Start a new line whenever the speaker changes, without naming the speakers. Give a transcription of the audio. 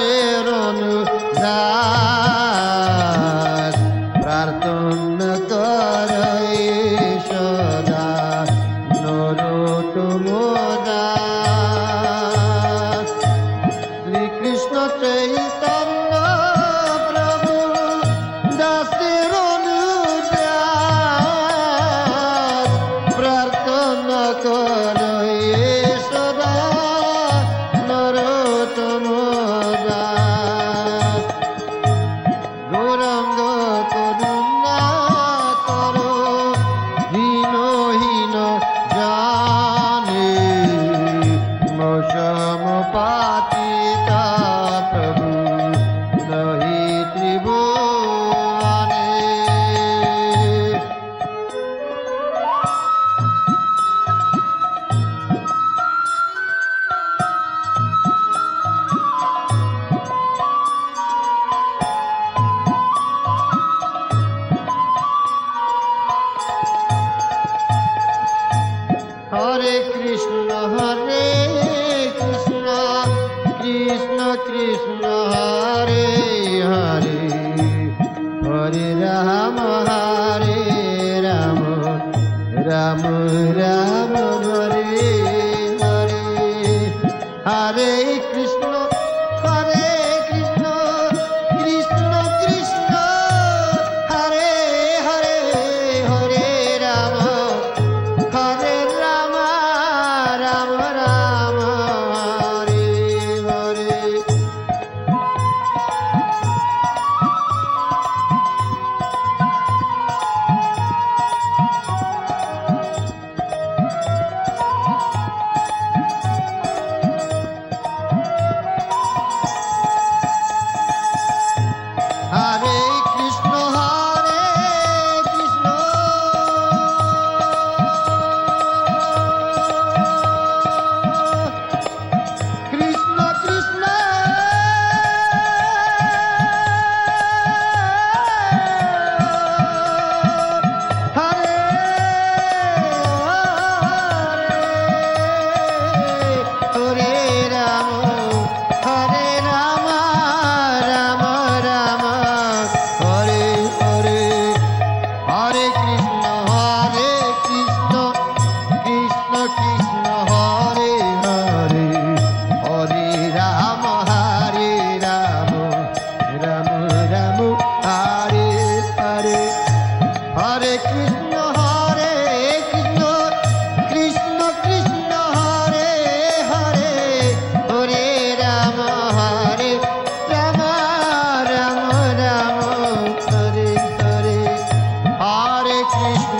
দাসের অনুদাস প্রার্থনা কর সদা নরোত্তম দাস শ্রীকৃষ্ণ চৈতন্য প্রভু দাসের অনুদাস প্রার্থনা কর সদা নরোত্তম দাস গৌরাঙ্গ করুণা করো হীন হীন জানে মৌসম পাতিতা প্রভু নহি ত্রিভুবনে হরে কৃষ্ণ কৃষ্ণ কৃষ্ণ হরে হরে হরে রাম রাম রাম হরে হরে হরে কৃষ্ণ কৃষ্ণ কৃষ্ণ হরে হরে হরে রাম রাম রাম হরে হরে হরে কৃষ্ণ কৃষ্ণ কৃষ্ণ হরে হরে রাম রাম রাম হরে হরে হরে কৃষ্ণ কৃষ্ণ কৃষ্ণ হরে হরে হরে রাম রাম রাম হরে হরে হরে কৃষ্ণ কৃষ্ণ কৃষ্ণ হরে হরে হরে রাম রাম রাম হরে হরে হরে কৃষ্ণ